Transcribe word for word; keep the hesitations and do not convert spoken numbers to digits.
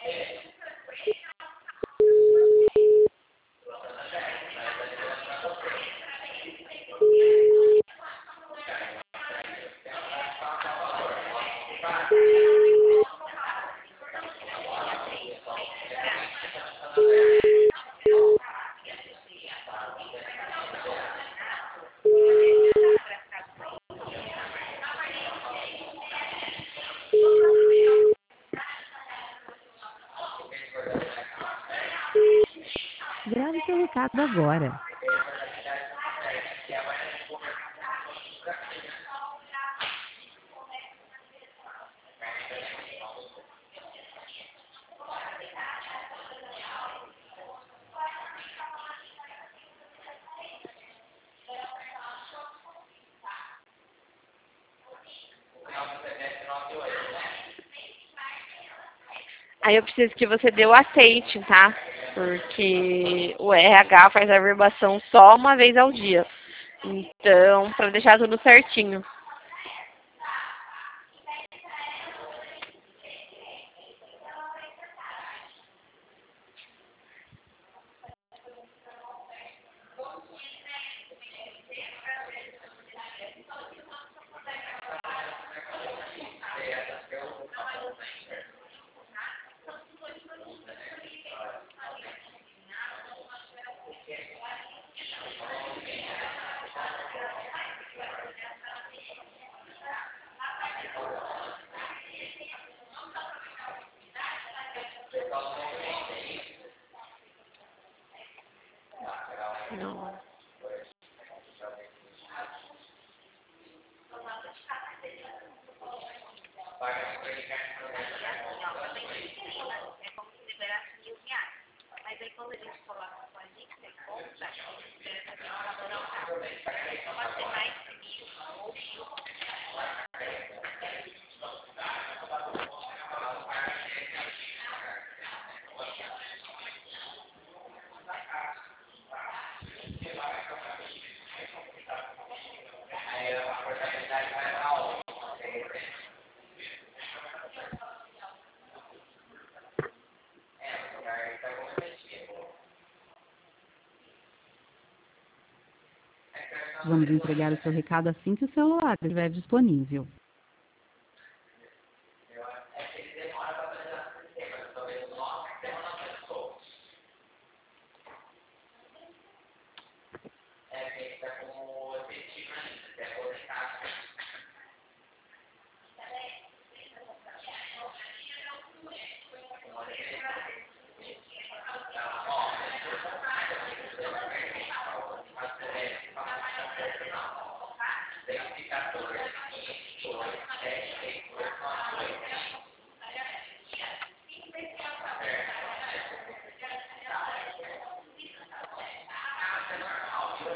Grave seu recado agora. Aí eu preciso que você dê o aceite, tá? Porque o R H faz a averbação só uma vez ao dia. Então, para deixar tudo certinho. Não. Vamos entregar o seu recado assim que o celular estiver disponível.